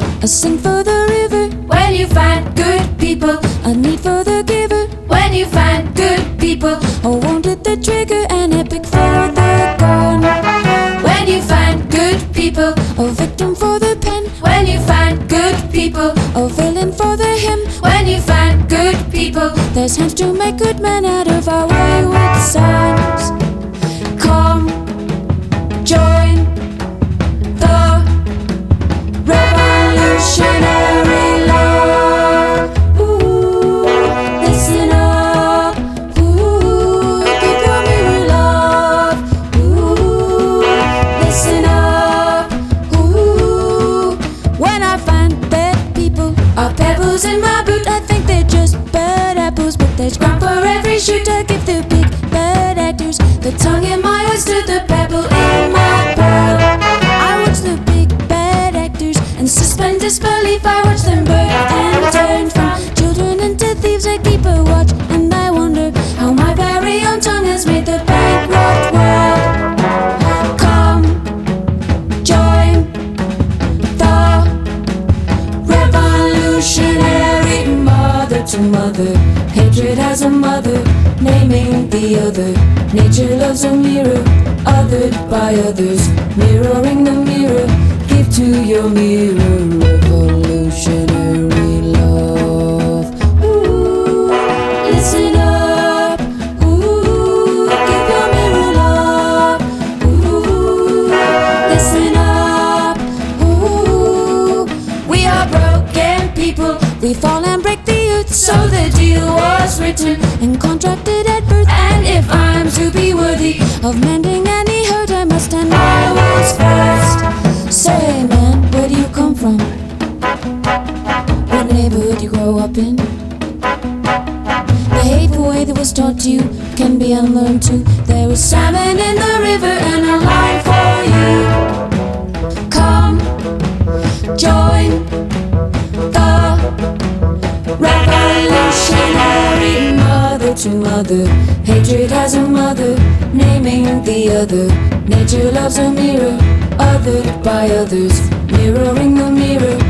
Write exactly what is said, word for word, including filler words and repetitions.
A sing for the river. When you find good people, A need for the giver. when you find good people, A wanted the trigger. An epic for the gun. when you find good people, A victim for the pen. when you find good people, A villain for the hymn. when you find good people, There's hands to make good men out of our wayward sons. Come, join the revolutionary love. Ooh, listen up. Ooh, give your mirror love. Ooh, listen up. Ooh, when I find bad people, are pebbles in my boot. I think they're just bad apples, but there's ground for every shoot. I give the big bad actors The tongue in my oyster, the pebble in my pearl. I watch the big bad actors and Suspend disbelief, I watch them birth and turn from children into thieves. I keep a watch and I wonder how my very own tongue has made the bankrupt world. Come, join the revolutionary Mother to mother, hatred has a mother, naming the other. Nature loves a mirror, othered by others, mirroring the mirror. Give to your mirror revolutionary love. Ooh, listen up. Ooh, give your mirror love. Ooh, listen up. Ooh, We are broken people, we fall and break the earth. so the deal was written. And contracted at birth. And if I'm to be worthy, Of mending any hurt, I must stand I was first. Say, hey man, where do you come from? What neighborhood you grow up in? The hateful way that was taught to you can be unlearned too. There is Salmon in the river and a line for you. come, join the Revolutionary mother to mother, hatred has a mother, naming the other. Nature loves a mirror, othered by others, mirroring the mirror.